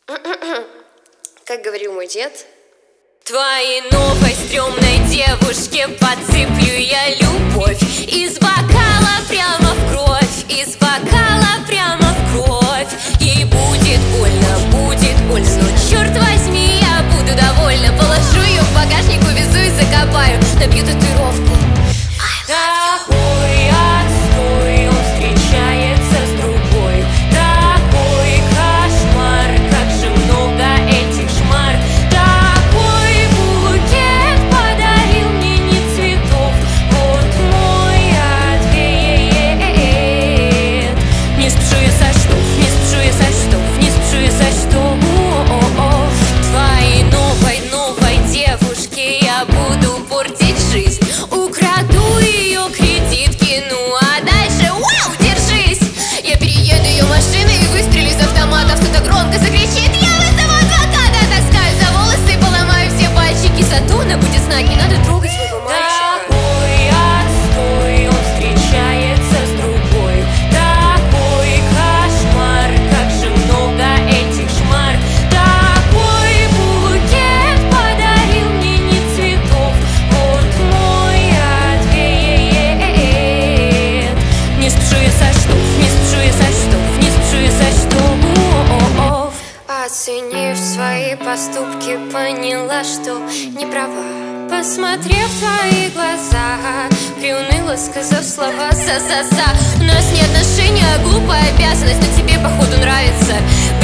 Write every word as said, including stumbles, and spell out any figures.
Как говорил мой дед: твоей новой стрёмной девушке подсыплю я любовь из бокала прямо в кровь, из бокала прямо в кровь. Ей будет больно, будет больно, но черт возьми, я буду довольна. Положу ее в багажник, увезу и закопаю, набью татуировку. Такой отстой, он встречается с другой. Такой кошмар, как же много этих шмар. Такой букет подарил мне не цветов. Вот мой ответ. Не спешу я со штов, не спешу я со штов, не спешу я со штов. Твоей новой, новой девушке я буду портить жизнь. Украду ее кредитки, ну а дальше, вау, держись! Я перееду ее машиной и выстрелю из автомата. Кто-то громко закричит: я вызову адвоката! Таскаю за волосы и поломаю все пальчики. Зато она будет знать, не надо трогать своего мальчика. Такой отстой, он встречается с другой. Такой кошмар, как же много этих шмар. Такой букет подарил мне не цветов. Вот мой ответ. Не спешу я со штов, не спешу я со штов, не спешу я со штов. Оценив свои поступки, поняла, что не права. Посмотрев в твои глаза, приуныла, сказав слова «за-за-за». У нас не отношения, а глупая обязанность, но тебе походу нравится.